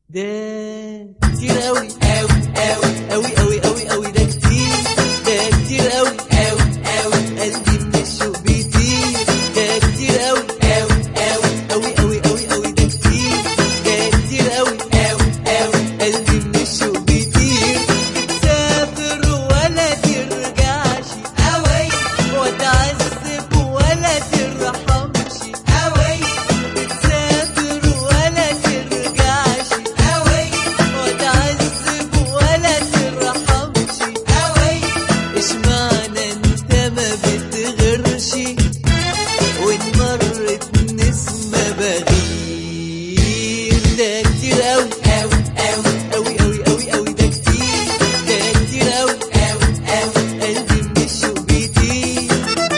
ده كتير قوي قوي قوي قوي قوي قوي قوي، ده كتير، ده كتير قوي قوي قوي، قلبي من الشوق بيطير. ده كتير قوي قوي قوي قوي قوي قوي قوي، ده كتير، ده كتير قوي قوي قوي، قلبي من الشوق بيطير. بتسافر ولا ترجعش قوي، وتعذب ولا ترحمش قوي. بتسافر ولا ترجعش قوي، وتعذب ولا ترحمش قوي. اشمعنى انت ما بتغيرش، وان مرت نسمة بغير. ده كتير قوي قوي قوي قوي قوي قوي قوي، ده كتير، ده كتير قوي قوي قوي، قلبي من الشوق بيطير.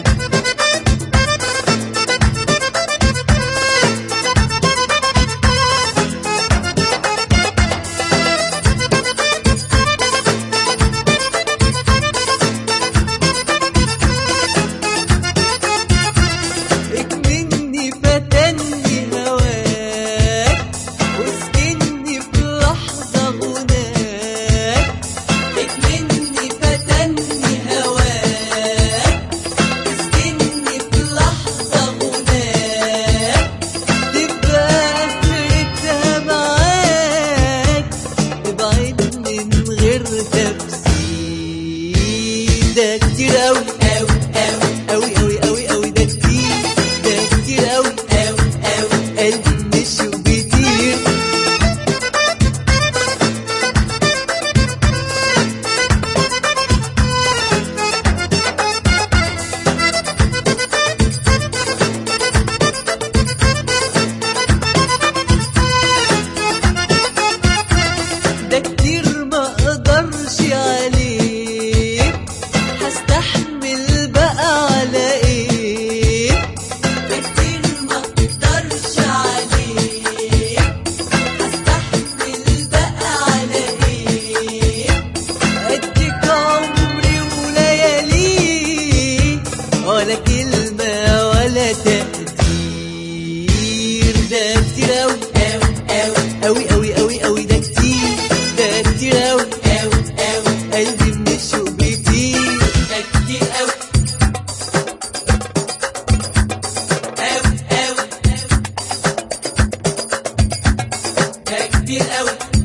اكمني فتني هواك، واسكني في لحظة غناك. اكمني فتني هواك، واسكني في لحظة غناك. تبقى آخرتها معاك، تبعد من غير تفسير. ده كتير أوي أوي أوي أوي أوي أوي أوي، ده كتير، ده كتير أوي أوي أوي، قلبي من الشوق بيطير. ده كتير ما اقدرش عليه، هستحمل بقى على ايه. ده كتير ما اقدرش عليه، هستحمل بقى على ايه. اديك عمري ولياليه، ولا كلمة ولا تقدير. ده كتير اوي اوي اوي اوي اوي اوي، ده كتير، ده كتير اوي اوي اوي، قلبي من الشوق بيطير. ده كتير اوي اوي اوي، ده كتير اوي.